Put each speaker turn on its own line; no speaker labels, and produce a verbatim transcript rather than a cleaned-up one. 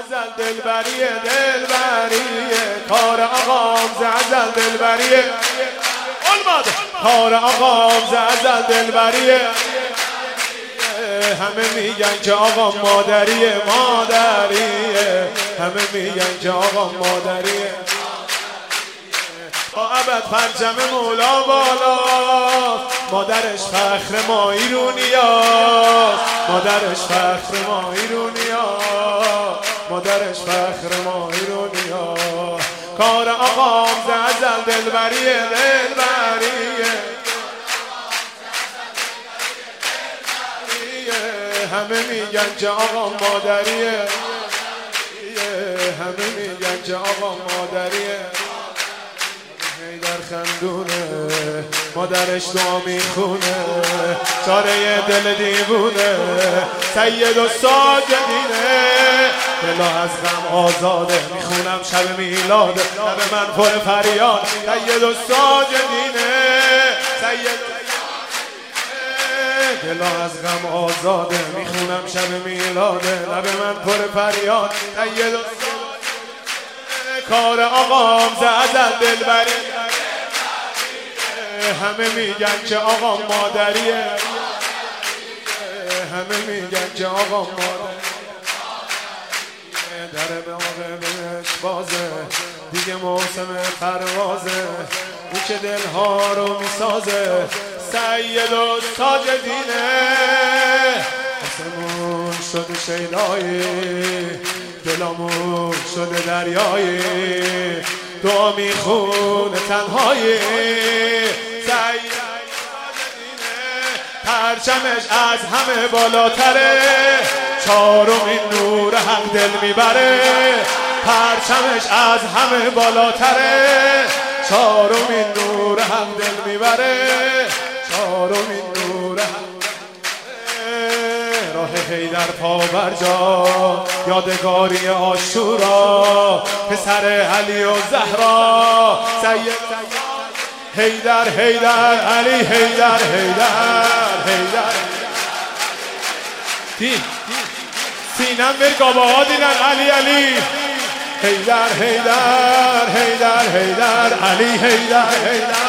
ازل دلبریه دلبریه کار آقام ز ازل دلبریه کار آقام ز ازل دلبریه همه میگن که آقام مادریه مادریه همه میگن که آقام مادریه با ابد پرچم مولا بالا مادرش فخر ما ایرونیاست مادرش فخر ما ایرونیاست مادرش فخر ما ایرونیاست کار آقام ز ازل دلبریه دلبریه همه میگن که آقام مادریه همه میگن که آقام مادریه در خندونه مادرش دعا میخونه چاره دل دیوونه سید و ساجدینه دلا از غم آزاده میخونم شب میلاده لب من پر فریاد سید و ساجدینه سید دلا از غم آزاده میخونم شب میلاده لب من پر فریاد سید و کار آقام ز ازل دلبریه همه میگن که آقام مادریه همه میگن که آقام مادریه در باغ بهش بازه دیگه موسم پروازه او که دلها رو میسازه سید و ساجدینه آسمون شده شیدایی دلامون شده دریایی دعا میخونه تنهایی سید پرچمش از همه بالاتره چارمین نور حق دل میبره پرچمش از همه بالاتره چارمین نور حق دل میبره چارمین نور حق راه حیدر پا برجا یادگاری عاشورا پسر علی و زهرا سید حیدر حیدر علی حیدر حیدر حیدر دی سینم بر گابه ها دیدن علی علی حیدر حیدر حیدر حیدر علی حیدر حیدر